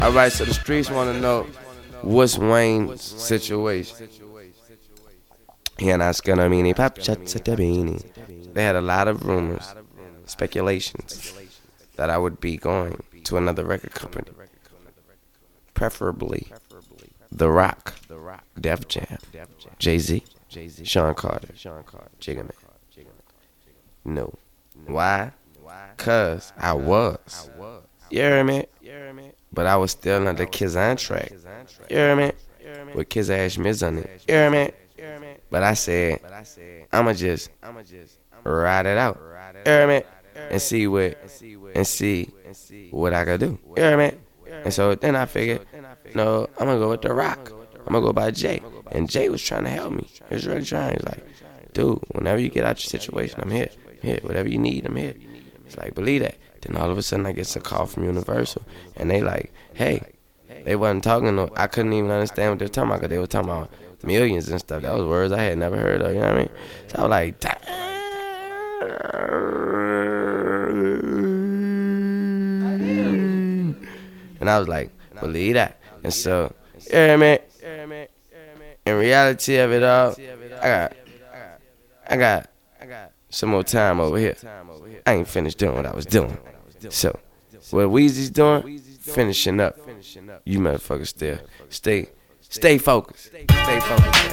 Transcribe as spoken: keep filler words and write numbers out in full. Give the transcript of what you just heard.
Alright, so the streets want to know what's Wayne's situation. He and I gonna mean pop shots at the beanie. They had a lot of rumors, speculations that I would be going to another record company, preferably The Rock, Def Jam, Jay-Z, Sean Carter, Jigga Man. No. Why? Cause I was. You hear me? But I was still under Kizan track. You hear me? With Kiz Ash Miz on it. You hear me? But I said, I'ma just ride it out. You hear me? And see what and see what I could do. You hear me? And so then I figured, no, I'm gonna go with The Rock. I'm gonna go by Jay. And Jay was trying to help me. He was really trying. He's like, dude, whenever you get out your situation, I'm here. I'm here. Whatever you need, I'm here. It's like, believe that. Then all of a sudden I get a call from Universal. And they like, hey, they wasn't talking, no, I couldn't even understand what they were talking about because they were talking about millions and stuff. That was words I had never heard of, you know what I mean? So I was like, damn. And I was like, believe that. And so, yeah, man, in reality of it all, I got, I got some more time over here. I ain't finished doing what I was doing. So, what Weezy's doing, finishing up. You motherfuckers still stay, stay focused. Stay focused.